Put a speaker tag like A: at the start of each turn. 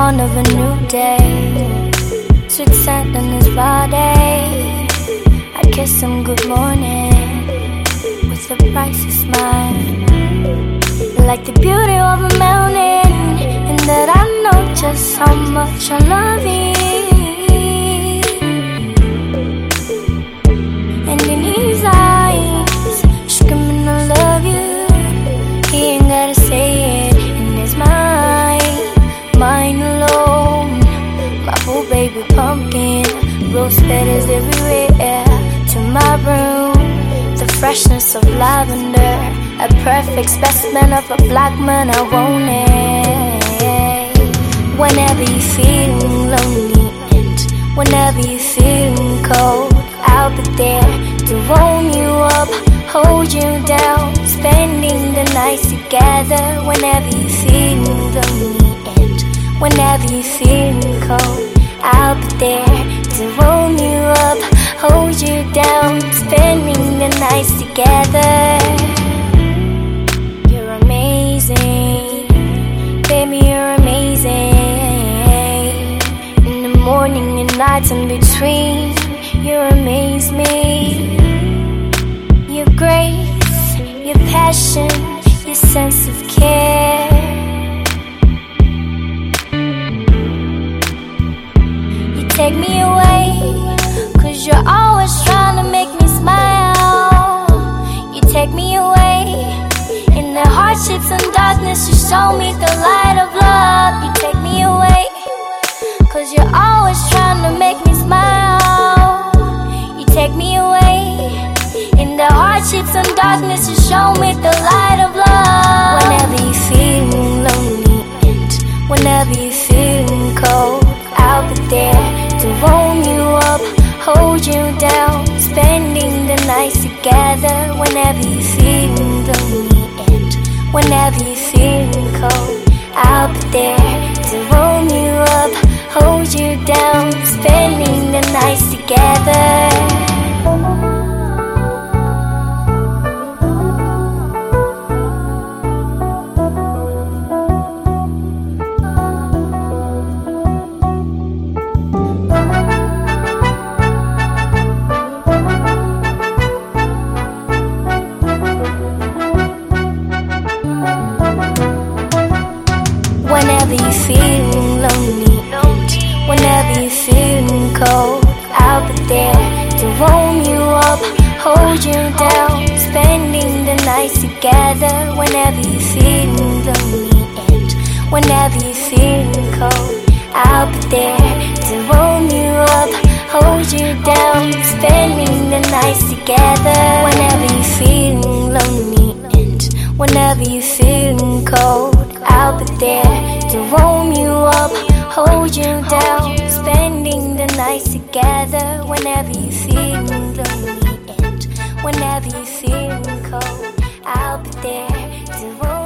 A: dawn of a new day. Sweet scent on his body. I kiss him good morning with a priceless smile, like the beauty of a mountain, and that I know just how much I love you. And in his eyes, screaming I love you. He ain't gotta say it in his mind, mine alone. My boo baby pumpkin, rose petals everywhere. To my room, the freshness of lavender, a perfect specimen of a black man. I want it. Whenever you feeling lonely and whenever you feeling cold, I'll be there to warm you up, hold you down, spending the night together. Whenever you feeling lonely and whenever you feeling cold, I'll be there to warm you up, hold you down, spending the nights together. You're amazing, baby, you're amazing. In the morning and nights in between, you amaze me. Your grace, your passion, your sense of care. You take me away, 'cause you're always trying to make me smile. You take me away, in the hardships and darkness you show me the light of love. You take me away, 'cause you're always trying to make me smile. You take me away, in the hardships and darkness you show me the light of love. Whenever you feeling lonely and whenever you feeling cold, I'll be there to warm you up, hold you down, spending the nights together. Whenever you feeling lonely and whenever you feeling cold, I'll be there to warm you up, hold you down, spending the nights together. Whenever you feeling lonely, whenever you feeling cold, I'll be there to warm you up, hold you down, spending the nights together. Whenever you feeling lonely and whenever you feeling cold, I'll be there to warm you up, hold you down, spending the nights together. Whenever you feeling lonely and whenever you feeling cold, I'll be there to warm you up, hold you down, spending the nights together. Whenever you feeling lonely and whenever you feeling cold, I'll be there to warm